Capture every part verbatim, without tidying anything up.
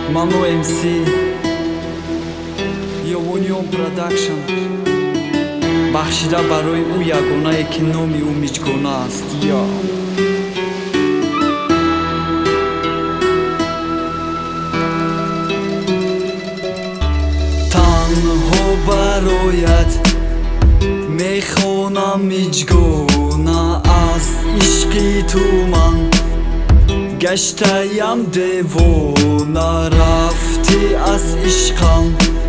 Mano ام سی Yovonion Production бахшида барои ӯ ягонае ки номи ӯ миҷгона аст. Yo танҳо бароят мехонам миҷгона аз ишқи ту ман гаштаям девона рафти аз ишқам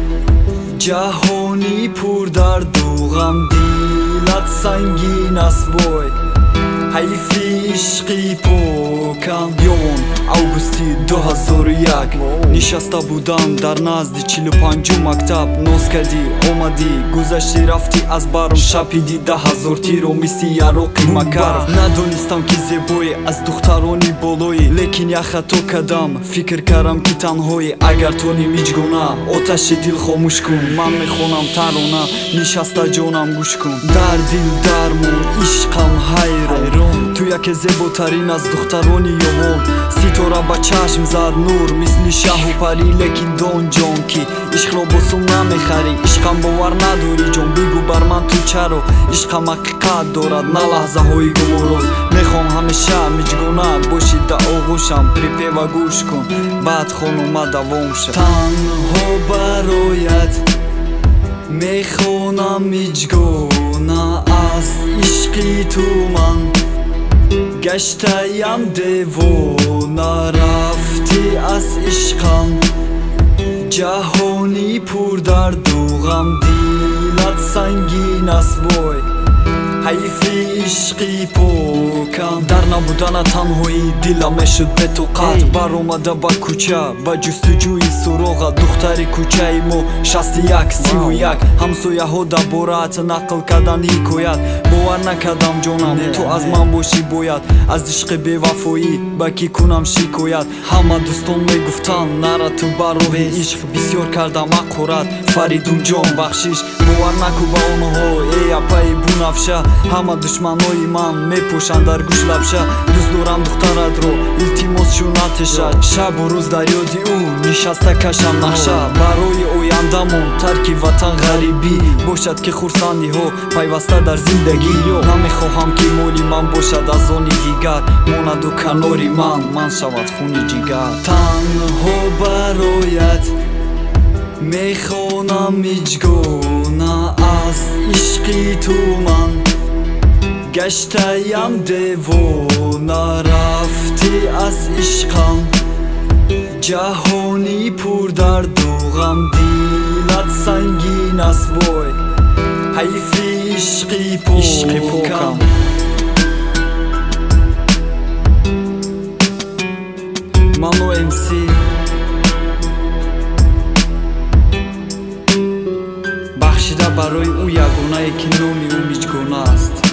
ҷаҳони пурдарду ғам дилат сангин аст вой ҳайфи ишқи покам. Ёвон августи дуҳазору як нишаста будам дар назди чилу панҷу мактаб. Ноз кардӣ омадӣ гузашти рафтӣ аз барм шапиди даҳ ҳазор тиро мисли яроқи макарв. Надонистам ки зебоӣ аз духтарони болоӣ, лекин як хато кардам, фикр кардам ки танҳоӣ. Агар тони миҷгона оташи дил хомӯш кун, ман мехонам тарона нишаста ҷонам гӯш кун. Дар дил дармон ишқам ҳайрон, ту яке зеботарин аз духтарони ёвон. Ситора ба чашм зад нур мисли шаҳу парӣ, лекин дон ҷон ки ишқро бо сум намехарӣ. Ишқам бовар надорӣ ҷон, бигӯ бар ман ту чаро. Ишқам ҳақиқат дорад на лаҳзаҳои гумороз. Мехоҳам ҳамеша миҷгона бошӣ да оғӯшам. Припева гӯш кун баъд хонума давом шад. Танҳо бароят мехонам миҷгона аз ишқи ту ман гаштаям девона рафти аз ишқам ҷаҳони пурдарду ғам дилат сангин аст вой ҳайфи ишқи покам. Дар набудана танҳоӣ дилам мешуд бетоқат. Баромада ба кӯча ба ҷустуҷӯи суроғат. Духтари кӯчаи мо шасту як сиву як. ҳамсояҳо дар бораат нақл кардан ҳикоят. бовар накардам ҷонам ту аз ман бошӣ бояд. аз ишқи бевафоӣ ба кӣ кунам шикоят. ҳама дӯстон мегуфтанд нара ту бар роҳи ишқ. бисёр кардам ҳақорат фаридум ҷон бахшиш. бовар накӯ ба онҳо э апаи бунафша. ҳама душманои ман мепӯшанд дар гӯш лабша. дӯст дорам духтаратро илтимос шӯ натеша. шабу рӯз дар ёди ӯ нишаста кашам нақша. барои ояндамон тарки ватан ғарибӣ бошад ки хурсандиҳо пайваста дар зиндагӣ. намехоҳам ки моли ман бошад аз они дигар. монаду канори ман ман шавад хуни ҷигар. танҳо бароят мехонам миҷгона аз ишқи ту ман гаштаям девона рафти аз ишқам ҷаҳони пурдарду ғам дилат сангин аст вой ҳайфи ишқи покам. Mano ем си бахшида барои ӯ ягонае ки номи ӯ миҷгона аст.